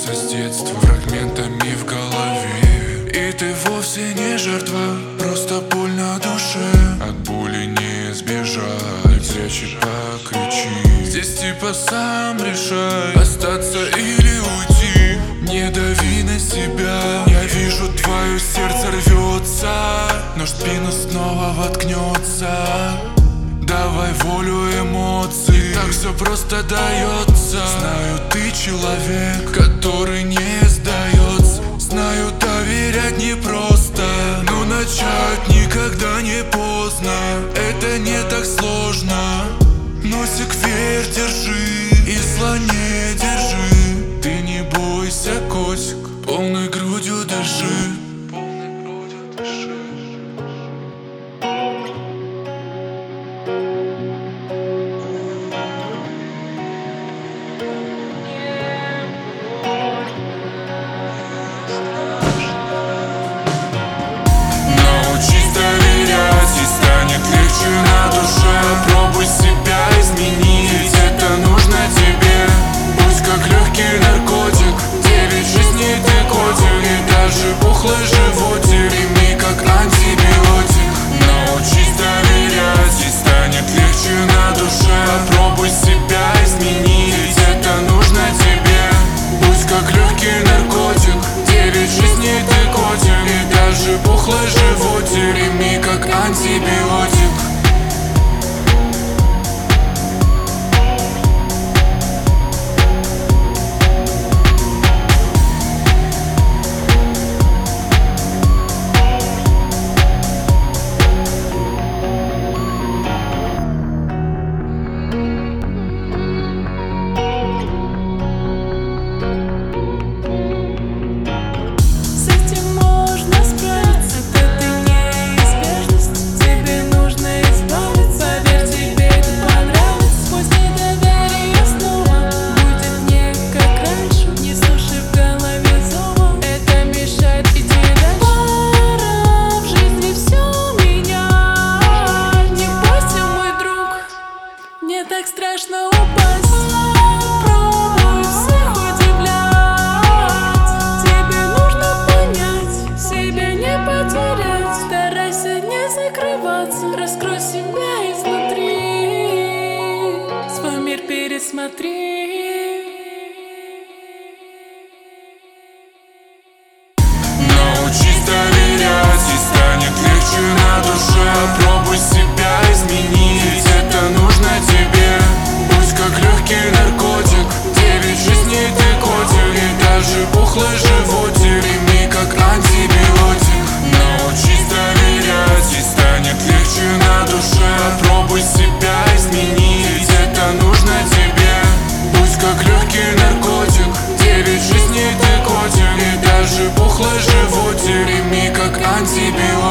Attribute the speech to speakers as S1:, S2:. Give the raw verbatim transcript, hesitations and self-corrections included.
S1: остался с детства фрагментами в голове. И ты вовсе не жертва, просто боль на душе. От боли не сбежать, зрячий покричи. Здесь типа сам решай, остаться или уйти. Не дави на себя, я вижу, твое сердце рвется, но в спину снова воткнется. Давай волю эмоций, так все просто дается. Знаю, ты человек, который не сдается. Знаю, доверять непросто, но начать никогда не поздно. Это не так сложно. Носик вверх держи и зла не держи. Ты не бойся, котик, полной грудью дыши.
S2: На душе попробуй себя изменить, это нужно тебе. Будь как легкий наркотик, девять жизней ты котик. И даже пухлый животик прими как антибиотик. Научись доверять и станет легче на душе. Попробуй себя изменить, это нужно тебе. Будь как легкий наркотик, девять жизней ты котик. И даже пухлый животик прими как антибиотик.
S3: Так страшно упасть, пробуй всех удивлять. Тебе нужно понять, себя не потерять. Старайся не закрываться, раскрой себя изнутри. Свой мир пересмотри.
S2: Научись доверять и станет легче на душе. Попробуй себя изменить, это нужно тебе. Будь как легкий наркотик, девять жизней ты котик. И даже пухлый животик прими как антибиотик. Научись доверять и станет легче на душе. Попробуй себя изменить, это нужно тебе. Будь как легкий наркотик, девять жизней ты котик. И даже пухлый животик прими как антибиотик.